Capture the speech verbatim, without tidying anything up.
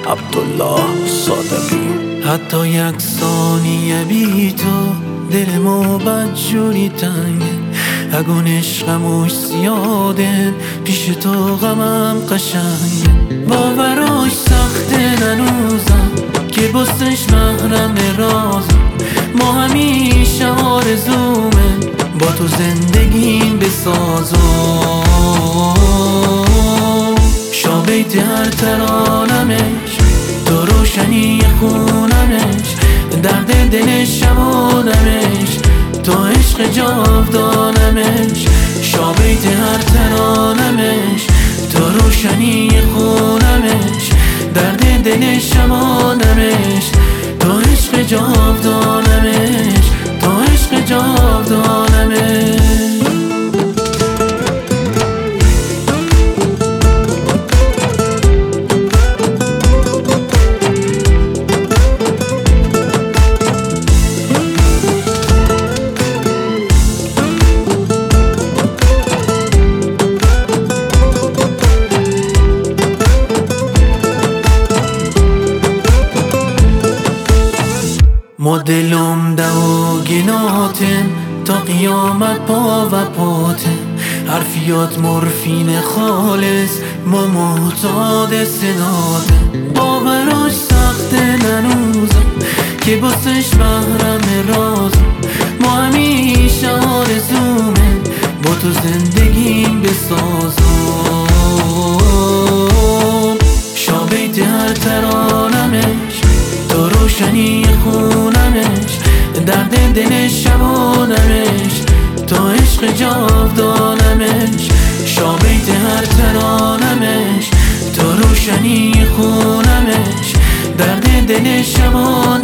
عبدالله صادقی. حتی یک ثانیه بی تو دلمو بدجوری تنگه، اگون عشقموش زیاده پیش تو غمم قشنگه. باوراش سخته ننوزم که بستش محرم رازم، ما همیشه آرزومه با تو زندگیم بسازم. شابیت هر ترانمش تو روشنی خونمش، درد دل شبانمش تو عشق جاودانمش. شابیت هر ترانمش تو روشنی خونمش، درد دل شبانمش تو عشق جاودانمش، تو عشق جاودانمش. ما دلم دو گناتم تا قیامت پا و پاتم، حرفیات مرفین خالص ما معتاد سناتم. باوراش سخته ننوزم که بسش محرم رازم، ما همیشه آرزومه با تو زندگیم بسازم. شابیت هر ترانمش تو روشنی خونمش، درد دل شبانمش تو عشق جاودانمش. شابیت هر ترانمش تو روشنی خونمش، درد دل شبانمش